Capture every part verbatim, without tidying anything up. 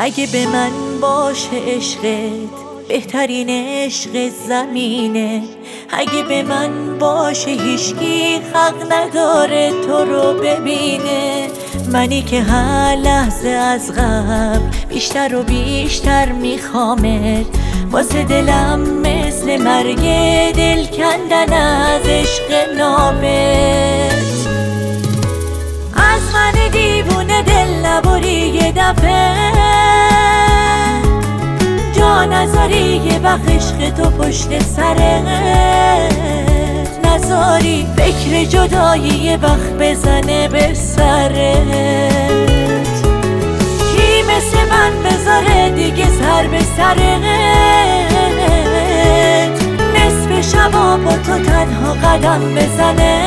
اگه به من باشه عشقت بهترین عشق زمینه. اگه به من باشه هیچکی حق نداره تو رو ببینه. منی که هر لحظه از قبل بیشتر و بیشتر میخوامت. واسه دلم مثل مرگ دل کندن از عشق نابت. از من دیوونه دل نبری یه دفعه، جا نذاری یه وقت عشق تو پشت سرت نذاری. فکر جدایی یه وقت بزنه به سرت. کی مثل من بذاره دیگه سر به سرت؟ نصف شبا با تو تنها قدم بزنه.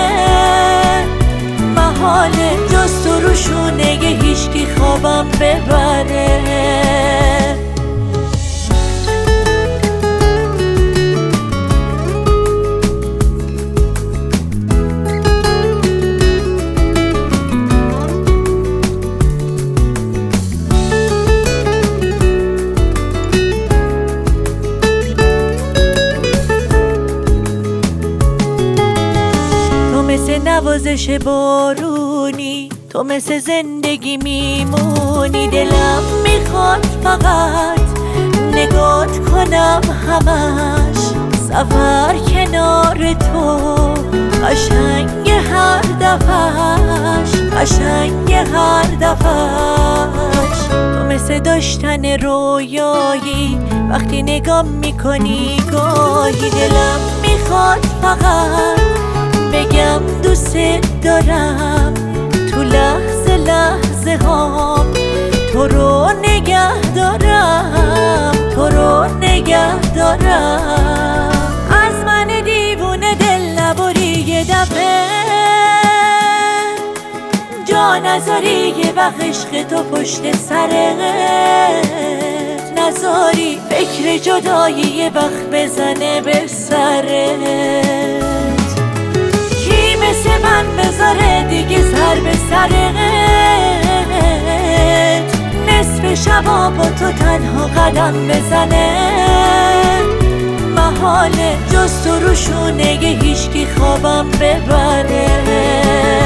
محاله جز تو رو شونه هیچکی خوابم ببره. مثل نوازش بارونی، تو مثل زندگی میمونی. دلم میخواد فقط نگات کنم همش. سفر کنار تو قشنگ هر دفعش، قشنگ هر دفعش. تو مثل داشتن رویایی وقتی نگاه میکنی گاهی. دلم میخواد فقط بگم دوست دارم تو لحظه لحظه هام. تو رو نگه دارم، تو رو نگه دارم. از من دیوونه دل نبری یه دفعه، جا نذاری یه وقت عشق تو پشت سرت نذاری. فکر جدایی یه وقت بزنه به سرت. مثل من بذاره دیگه سر به سرت. نصف شبا با تو تنها قدم بزنه. محاله جز تو رو شونه هیچکی خوابم ببره.